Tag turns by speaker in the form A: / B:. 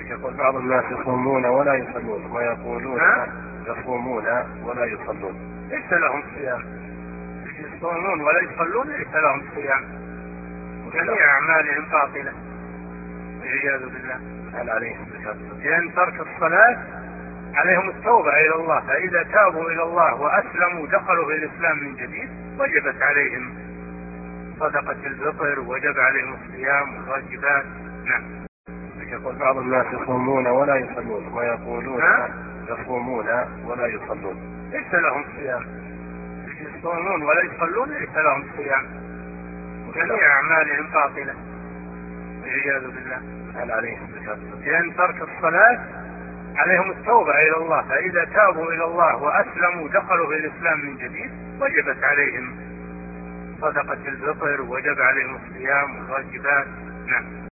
A: يقول بعض الناس يصومون ولا يصلون ويقولون يصومون ولا يصلون
B: ليس لهم صيام. يصومون ولا يصلون ليس لهم صيام، جميع أعمالهم باطلة والعياذ بالله.
A: هل عليهم
B: لأن ترك الصلاة عليهم التوبة إلى الله، فإذا تابوا إلى الله وأسلموا دخلوا في الإسلام من جديد وجبت عليهم صدقة الفطر ووجب عليهم الصيام والواجبات. نعم.
A: يقول بعض الناس يصومون ولا يصلون ويقولون يصومون ولا يصلون
B: ليس لهم صيام. يصومون ولا يصلون ليس لهم صيام، جميع أعمالهم باطلة والعياذ بالله.
A: هل عليهم
B: لأن ترك الصلاة عليهم التوبة إلى الله، فإذا تابوا إلى الله وأسلموا دخلوا في الإسلام من جديد وجبت عليهم صدقة الفطر ووجب عليهم الصيام والواجبات. نعم.